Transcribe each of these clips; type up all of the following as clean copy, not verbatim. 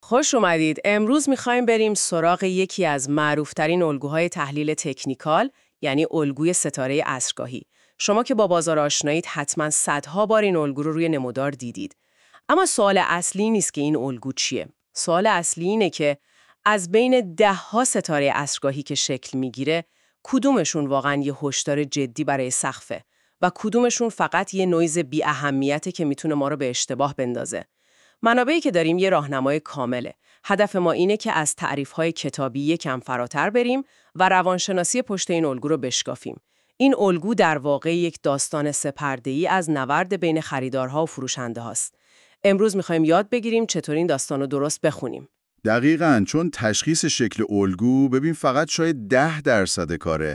خوش اومدید. امروز میخوایم بریم سراغ یکی از معروفترین الگوهای تحلیل تکنیکال، یعنی الگوی ستاره عصرگاهی. شما که با بازار آشنایید حتما صدها بار این الگو رو روی نمودار دیدید. اما سوال اصلی نیست که این الگو چیه. سوال اصلی اینه که از بین ده‌ها ستاره عصرگاهی که شکل میگیره، کدومشون واقعا یه هشدار جدی برای سقفه و کدومشون فقط یه نویز بی اهمیته که میتونه ما رو به اشتباه بندازه. منابعی که داریم یه راهنمای کامله. هدف ما اینه که از تعریف‌های کتابی یکم فراتر بریم و روانشناسی پشت این الگو رو بشکافیم. این الگو در واقع یک داستان سه‌پرده‌ای از نبرد بین خریدارها و فروشنده هاست. امروز می‌خوایم یاد بگیریم چطور این داستان رو درست بخونیم. دقیقاً، چون تشخیص شکل الگو ببین فقط شاید 10% کاره.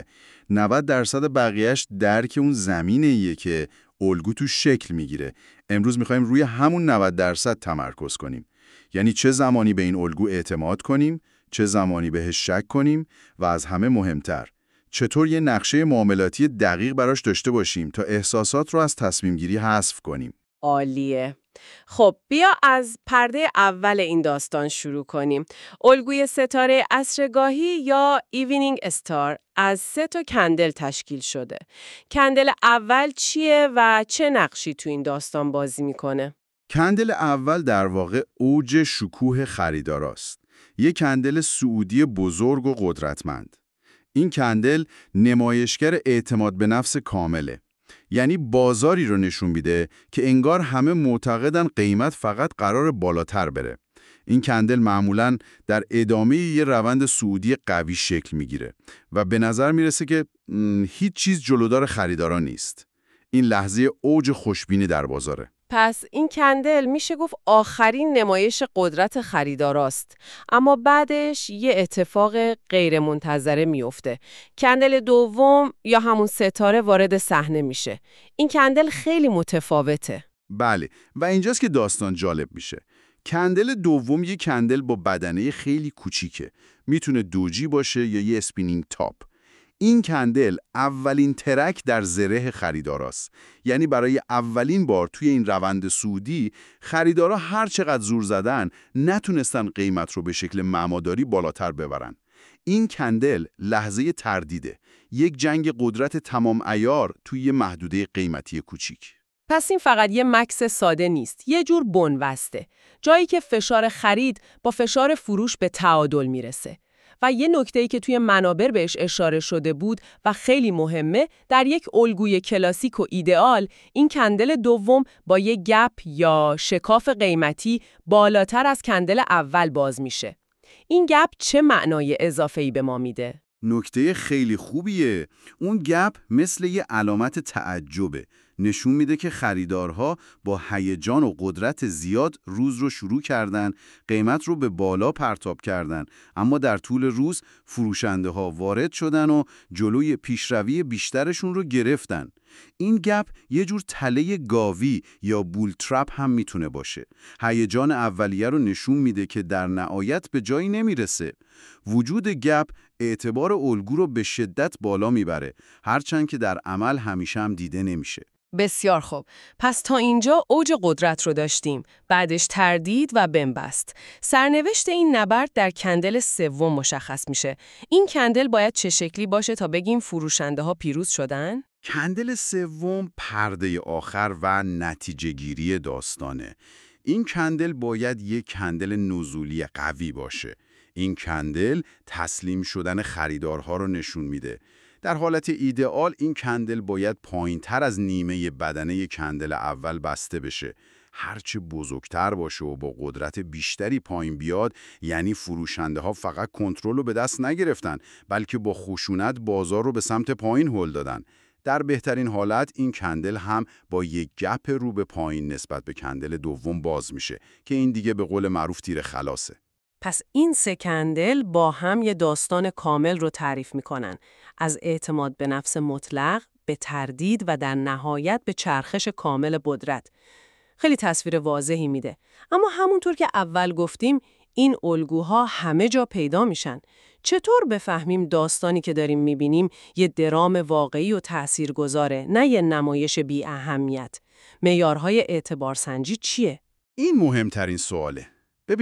90% بقیهش درک اون زمینه‌ایه که الگو تو شکل میگیره. امروز می‌خوایم روی همون 90% تمرکز کنیم. یعنی چه زمانی به این الگو اعتماد کنیم، چه زمانی بهش شک کنیم و از همه مهمتر چطور یه نقشه معاملاتی دقیق براش داشته باشیم تا احساسات رو از تصمیم گیری حذف کنیم. عالیه. خب بیا از پرده اول این داستان شروع کنیم. الگوی ستاره عصرگاهی یا ایونینگ استار از 3 کندل تشکیل شده. کندل اول چیه و چه نقشی تو این داستان بازی میکنه؟ کندل اول در واقع اوج شکوه خریداراست. یک کندل سعودی بزرگ و قدرتمند. این کندل نمایشگر اعتماد به نفس کامله. یعنی بازاری رو نشون میده که انگار همه معتقدن قیمت فقط قرار بالاتر بره. این کندل معمولاً در ادامه یه روند صعودی قوی شکل میگیره و به نظر میرسه که هیچ چیز جلودار خریداران نیست. این لحظه اوج خوشبینی در بازاره. پس این کندل میشه گفت آخرین نمایش قدرت خریداراست، اما بعدش یه اتفاق غیرمنتظره میفته. کندل دوم یا همون ستاره وارد صحنه میشه. این کندل خیلی متفاوته. بله، و اینجاست که داستان جالب میشه. کندل دوم یه کندل با بدنه خیلی کوچیکه. میتونه دوجی باشه یا یه اسپینینگ تاپ. این کندل اولین ترک در زره خریداراست. یعنی برای اولین بار توی این روند سعودی خریدارا هر چقدر زور زدن نتونستن قیمت رو به شکل معماداری بالاتر ببرن. این کندل لحظه تردیده. یک جنگ قدرت تمام عیار توی یه محدوده قیمتی کوچیک. پس این فقط یه مکس ساده نیست، یه جور بن‌بسته، جایی که فشار خرید با فشار فروش به تعادل میرسه. و یه نکته‌ای که توی منابر بهش اشاره شده بود و خیلی مهمه، در یک الگوی کلاسیک و ایدئال، این کندل دوم با یه گپ یا شکاف قیمتی بالاتر از کندل اول باز میشه. این گپ چه معنای اضافه‌ای به ما میده؟ نکته خیلی خوبیه. اون گپ مثل یه علامت تعجبه. نشون میده که خریدارها با هیجان و قدرت زیاد روز رو شروع کردن، قیمت رو به بالا پرتاب کردن، اما در طول روز فروشنده ها وارد شدن و جلوی پیشروی بیشترشون رو گرفتن. این گپ یه جور تله گاوی یا بول ترپ هم میتونه باشه. هیجان اولیه رو نشون میده که در نهایت به جایی نمیرسه. وجود گپ اعتبار الگو رو به شدت بالا میبره، هرچند که در عمل همیشه هم دیده نمیشه. بسیار خوب. پس تا اینجا اوج قدرت رو داشتیم، بعدش تردید و بنبست. سرنوشت این نبرد در کندل سوم مشخص میشه. این کندل باید چه شکلی باشه تا بگیم فروشنده ها پیروز شدن؟ کندل سوم پرده آخر و نتیجه گیری داستانه. این کندل باید یک کندل نزولی قوی باشه. این کندل تسلیم شدن خریدارها رو نشون میده. در حالت ایدئال این کندل باید پایین‌تر از نیمه بدنه کندل اول بسته بشه. هرچه بزرگتر باشه و با قدرت بیشتری پایین بیاد، یعنی فروشنده ها فقط کنترل رو به دست نگرفتن، بلکه با خشونت بازار رو به سمت پایین هل دادن. در بهترین حالت این کندل هم با یک گپ رو به پایین نسبت به کندل دوم باز میشه که این دیگه به قول معروف تیر خلاصه. پس این 3 کندل با هم یه داستان کامل رو تعریف میکنن. از اعتماد به نفس مطلق به تردید و در نهایت به چرخش کامل قدرت. خیلی تصویر واضحی میده. اما همونطور که اول گفتیم، این الگوها همه جا پیدا میشن. چطور بفهمیم داستانی که داریم میبینیم یه درام واقعی و تاثیرگذاره، نه یه نمایش بی اهمیت؟ معیارهای اعتبارسنجی چیه؟ این مهمترین سواله. ببین،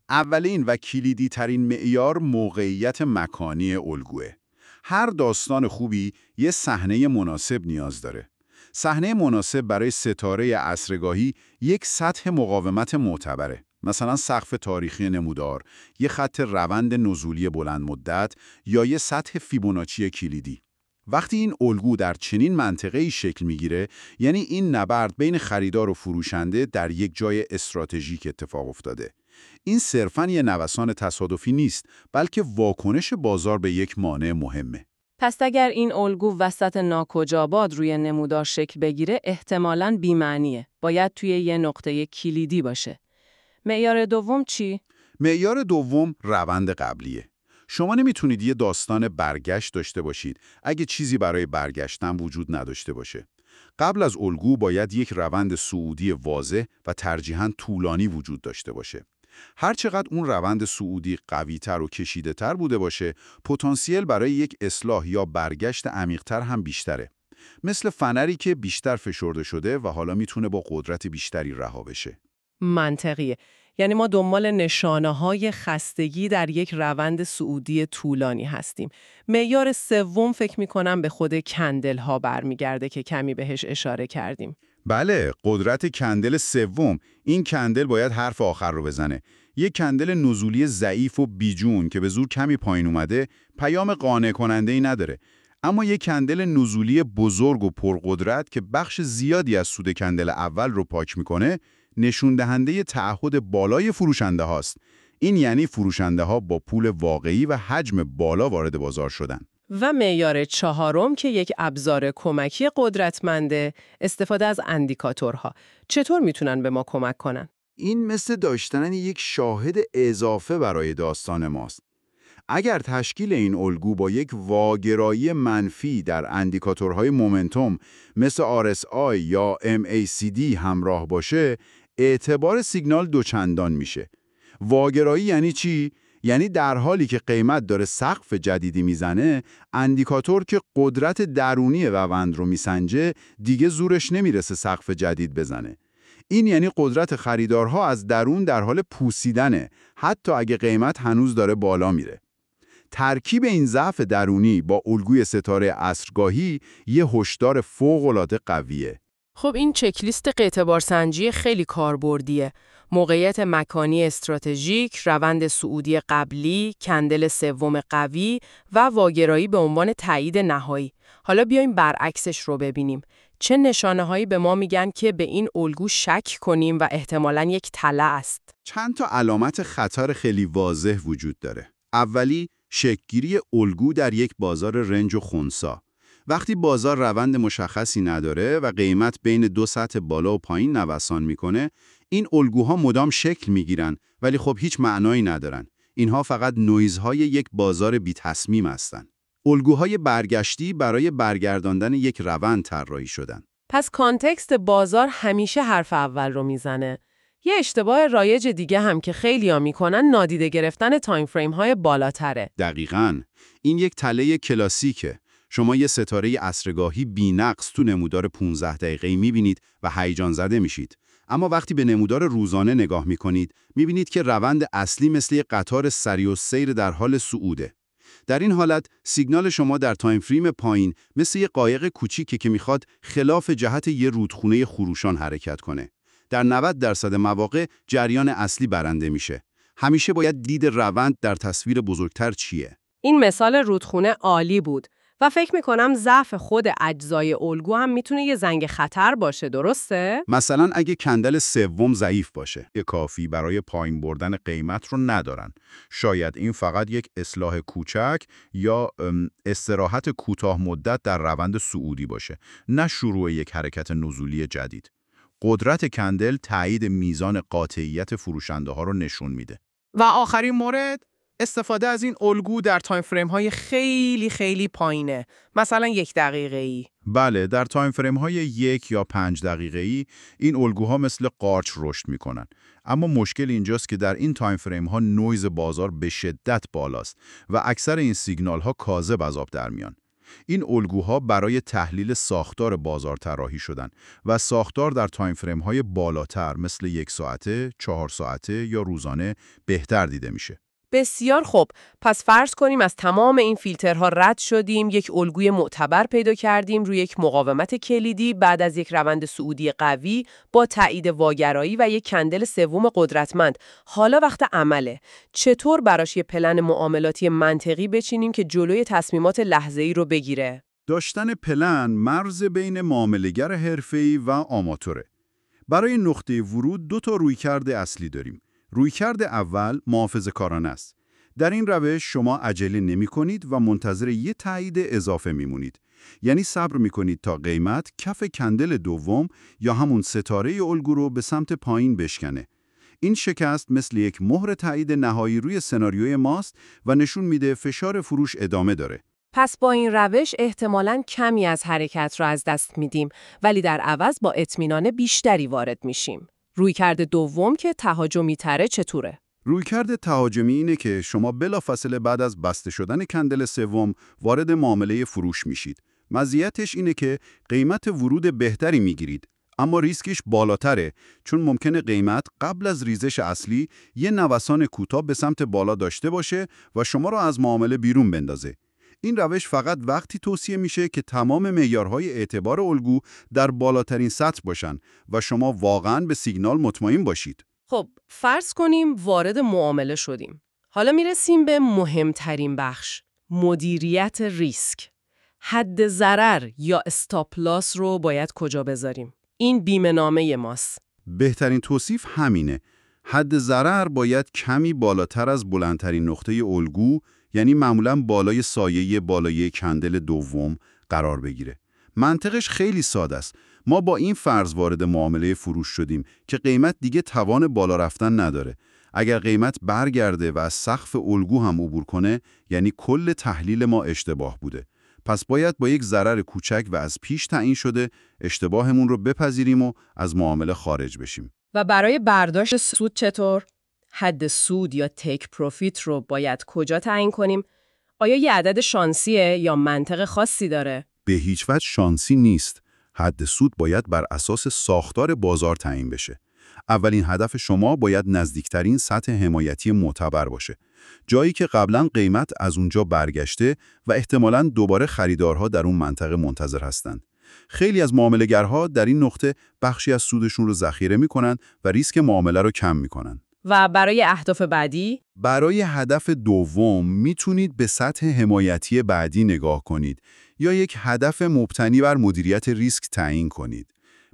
اولین و کلیدی ترین معیار موقعیت مکانی الگوه. هر داستان خوبی یه صحنه مناسب نیاز داره. صحنه مناسب برای ستاره عصرگاهی یک سطح مقاومت معتبره. مثلا سقف تاریخی نمودار، یه خط روند نزولی بلند مدت یا یه سطح فیبوناچی کلیدی. وقتی این الگو در چنین منطقه‌ای شکل میگیره، یعنی این نبرد بین خریدار و فروشنده در یک جای استراتژیک اتفاق افتاده. این صرفاً یه نوسان تصادفی نیست، بلکه واکنش بازار به یک مانع مهمه. پس اگر این الگو وسط ناکجاباد روی نمودار شکل بگیره، احتمالاً بی‌معنیه. باید توی یه نقطه کلیدی باشه. معیار دوم چی؟ معیار دوم روند قبلیه. شما نمیتونید یه داستان برگشت داشته باشید اگه چیزی برای برگشتن وجود نداشته باشه. قبل از الگو باید یک روند صعودی واضح و ترجیحاً طولانی وجود داشته باشه. هرچقدر اون روند صعودی قوی‌تر و کشیده‌تر بوده باشه، پتانسیل برای یک اصلاح یا برگشت عمیق‌تر هم بیشتره. مثل فنری که بیشتر فشرده شده و حالا میتونه با قدرت بیشتری رها بشه. منطقیه. یعنی ما دنبال نشانه‌های خستگی در یک روند صعودی طولانی هستیم. معیار سوم فکر می‌کنم به خود کندل ها برمیگرده که کمی بهش اشاره کردیم. بله، قدرت کندل سوم. این کندل باید حرف آخر رو بزنه. یک کندل نزولی ضعیف و بیجون که به زور کمی پایین اومده، پیام قانع کننده‌ای نداره. اما یک کندل نزولی بزرگ و پرقدرت که بخش زیادی از سود کندل اول رو پاک میکنه، نشون دهنده تعهد بالای فروشنده هاست. این یعنی فروشنده ها با پول واقعی و حجم بالا وارد بازار شدن. و معیار چهارم که یک ابزار کمکی قدرتمنده، استفاده از اندیکاتورها. چطور میتونن به ما کمک کنن؟ این مثل داشتن یک شاهد اضافه برای داستان ماست. اگر تشکیل این الگو با یک واگرایی منفی در اندیکاتورهای مومنتوم مثل RSI یا MACD همراه باشه، اعتبار سیگنال دوچندان میشه. واگرایی یعنی چی؟ یعنی در حالی که قیمت داره سقف جدیدی میزنه، اندیکاتور که قدرت درونی روند رو میسنجه، دیگه زورش نمیرسه سقف جدید بزنه. این یعنی قدرت خریدارها از درون در حال پوسیدنه، حتی اگه قیمت هنوز داره بالا میره. ترکیب این ضعف درونی با الگوی ستاره عصرگاهی یه هشدار فوق‌العاده قویه. خب این چکلیست اعتبارسنجی خیلی کاربردیه. موقعیت مکانی استراتژیک، روند صعودی قبلی، کندل سوم قوی و واگرایی به عنوان تایید نهایی. حالا بیایم برعکسش رو ببینیم. چه نشانه‌هایی به ما میگن که به این الگو شک کنیم و احتمالاً یک تله است؟ چند تا علامت خطر خیلی واضح وجود داره. اولی، شکل‌گیری الگو در یک بازار رنج و خنثی. وقتی بازار روند مشخصی نداره و قیمت بین دو سطح بالا و پایین نوسان میکنه، این الگوها مدام شکل میگیرن ولی خب هیچ معنایی ندارن. اینها فقط نویزهای یک بازار بی تصمیم هستن. الگوهای برگشتی برای برگرداندن یک روند طراحی شدن. پس کانتکست بازار همیشه حرف اول رو میزنه. یه اشتباه رایج دیگه هم که خیلی‌ها میکنن نادیده گرفتن تایم فریم های بالاتره. دقیقاً. این یک تله کلاسیکه. شما یه ستاره عصرگاهی بی‌نقص تو نمودار 15 دقیقه‌ای می‌بینید و هیجان زده میشید. اما وقتی به نمودار روزانه نگاه می‌کنید، می‌بینید که روند اصلی مثل یک قطار سریع السیر در حال صعوده. در این حالت سیگنال شما در تایم فریم پایین مثل یک قایق کوچیکه که می‌خواد خلاف جهت یه رودخونه خروشان حرکت کنه. در 90% مواقع جریان اصلی برنده میشه. همیشه باید دید روند در تصویر بزرگتر چیه. این مثال رودخونه عالی بود و فکر میکنم ضعف خود اجزای الگو هم میتونه یه زنگ خطر باشه، درسته؟ مثلا اگه کندل سوم ضعیف باشه، کافی برای پایین بردن قیمت رو ندارن. شاید این فقط یک اصلاح کوچک یا استراحت کوتاه مدت در روند صعودی باشه، نه شروع یک حرکت نزولی جدید. قدرت کندل تایید میزان قاطعیت فروشنده ها رو نشون میده. و آخرین مورد، استفاده از این الگو در تایم فریم های خیلی خیلی پایینه، مثلا 1 دقیقه‌ای. بله، در تایم فریم های 1 یا 5 دقیقه‌ای این الگوها مثل قارچ رشد میکنن. اما مشکل اینجاست که در این تایم فریم ها نویز بازار به شدت بالاست و اکثر این سیگنال ها کاذب از آب در میان. این الگوها برای تحلیل ساختار بازار طراحی شدن و ساختار در تایم فریم های بالاتر مثل 1 ساعته، 4 ساعته یا روزانه بهتر دیده میشه. بسیار خوب. پس فرض کنیم از تمام این فیلترها رد شدیم، یک الگوی معتبر پیدا کردیم روی یک مقاومت کلیدی بعد از یک روند صعودی قوی با تایید واگرایی و یک کندل سوم قدرتمند. حالا وقت عمله. چطور براش یه پلن معاملاتی منطقی بچینیم که جلوی تصمیمات لحظه‌ای رو بگیره؟ داشتن پلن مرز بین معامله‌گر حرفه‌ای و آماتوره. برای نقطه ورود 2 تا رویکرد اصلی داریم. رویکرد اول محافظه‌کارانه است. در این روش شما عجله نمی‌کنید و منتظر یه تایید اضافه میمونید. یعنی صبر می‌کنید تا قیمت کف کندل دوم یا همون ستاره الگو رو به سمت پایین بشکنه. این شکست مثل یک مهر تایید نهایی روی سناریوی ماست و نشون میده فشار فروش ادامه داره. پس با این روش احتمالاً کمی از حرکت را از دست میدیم، ولی در عوض با اطمینان بیشتری وارد میشیم. رویکرد دوم که تهاجمی تره چطوره؟ رویکرد تهاجمی اینه که شما بلافاصله بعد از بسته شدن کندل سوم وارد معامله فروش میشید. مزیتش اینه که قیمت ورود بهتری میگیرید، اما ریسکش بالاتره چون ممکنه قیمت قبل از ریزش اصلی یه نوسان کوتاه به سمت بالا داشته باشه و شما رو از معامله بیرون بندازه. این روش فقط وقتی توصیه میشه که تمام معیارهای اعتبار الگو در بالاترین سطح باشن و شما واقعاً به سیگنال مطمئن باشید. خب، فرض کنیم وارد معامله شدیم. حالا میرسیم به مهمترین بخش، مدیریت ریسک. حد ضرر یا استاپ لاس رو باید کجا بذاریم؟ این بیمه نامه ماست. بهترین توصیف همینه. حد ضرر باید کمی بالاتر از بلندترین نقطه الگو، یعنی معمولاً بالای سایه بالای کندل دوم قرار بگیره. منطقش خیلی ساده است. ما با این فرض وارد معامله فروش شدیم که قیمت دیگه توان بالا رفتن نداره. اگر قیمت برگرده و از سقف الگو هم عبور کنه، یعنی کل تحلیل ما اشتباه بوده. پس باید با یک ضرر کوچک و از پیش تعیین شده اشتباهمون رو بپذیریم و از معامله خارج بشیم. و برای برداشت سود چطور؟ حد سود یا تیک پروفیت رو باید کجا تعیین کنیم؟ آیا یه عدد شانسیه یا منطق خاصی داره؟ به هیچ وجه شانسی نیست. حد سود باید بر اساس ساختار بازار تعیین بشه. اولین هدف شما باید نزدیکترین سطح حمایتی معتبر باشه. جایی که قبلا قیمت از اونجا برگشته و احتمالاً دوباره خریدارها در اون منطقه منتظر هستند. خیلی از معامله‌گرها در این نقطه بخشی از سودشون رو ذخیره می‌کنن و ریسک معامله رو کم می‌کنن. و برای اهداف بعدی؟ برای هدف دوم میتونید به سطح حمایتی بعدی نگاه کنید یا یک هدف مبتنی بر مدیریت ریسک تعیین کنید.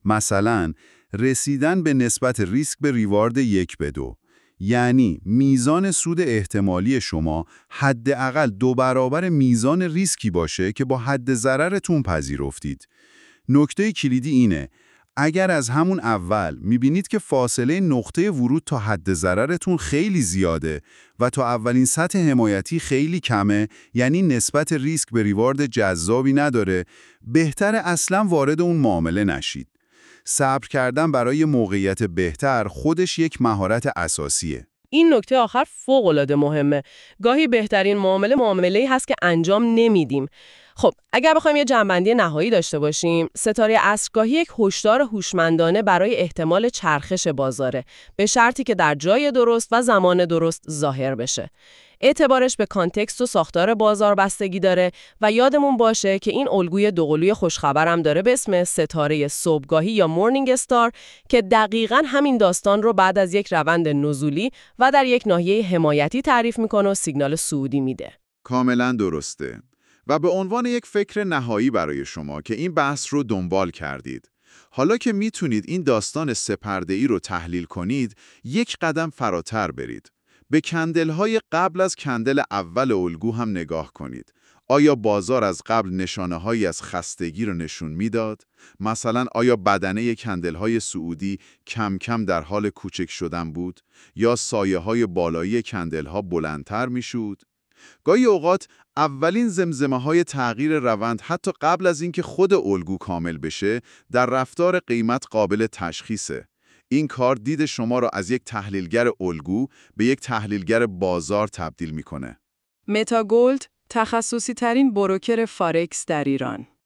مثلا رسیدن به نسبت ریسک به ریوارد 1:2. یعنی میزان سود احتمالی شما حداقل 2 برابر میزان ریسکی باشه که با حد ضررتون پذیرفتید. نکته کلیدی اینه: اگر از همون اول میبینید که فاصله نقطه ورود تا حد ضررتون خیلی زیاده و تا اولین سطح حمایتی خیلی کمه، یعنی نسبت ریسک به ریوارد جذابی نداره، بهتر اصلا وارد اون معامله نشید. صبر کردن برای موقعیت بهتر خودش یک مهارت اساسیه. این نکته آخر فوق‌العاده مهمه. گاهی بهترین معامله‌ای هست که انجام نمیدیم. خب، اگر بخوایم یه جنبندی نهایی داشته باشیم، ستاره عصرگاهی یک هشدار هوشمندانه برای احتمال چرخش بازاره، به شرطی که در جای درست و زمان درست ظاهر بشه. اعتبارش به کانتکست و ساختار بازار بستگی داره و یادمون باشه که این الگوی دوقلوی خوشخبرم داره به اسم ستاره صبحگاهی یا مورنینگ استار که دقیقاً همین داستان رو بعد از یک روند نزولی و در یک ناحیه حمایتی تعریف میکنه و سیگنال صعودی میده. کاملا درسته. و به عنوان یک فکر نهایی برای شما که این بحث رو دنبال کردید، حالا که میتونید این داستان سه‌پرده‌ای رو تحلیل کنید، یک قدم فراتر برید. به کندل‌های قبل از کندل اول الگو هم نگاه کنید. آیا بازار از قبل نشانه‌هایی از خستگی رو نشون میداد؟ مثلا آیا بدنه کندل‌های صعودی کم کم در حال کوچک شدن بود؟ یا سایه‌های بالایی کندل‌ها بلندتر میشد؟ گاهی اوقات اولین زمزمه‌های تغییر روند حتی قبل از اینکه خود الگو کامل بشه، در رفتار قیمت قابل تشخیصه. این کار دید شما را از یک تحلیلگر الگو به یک تحلیلگر بازار تبدیل میکنه. متاگولد تخصصی ترین بروکر فارکس در ایران.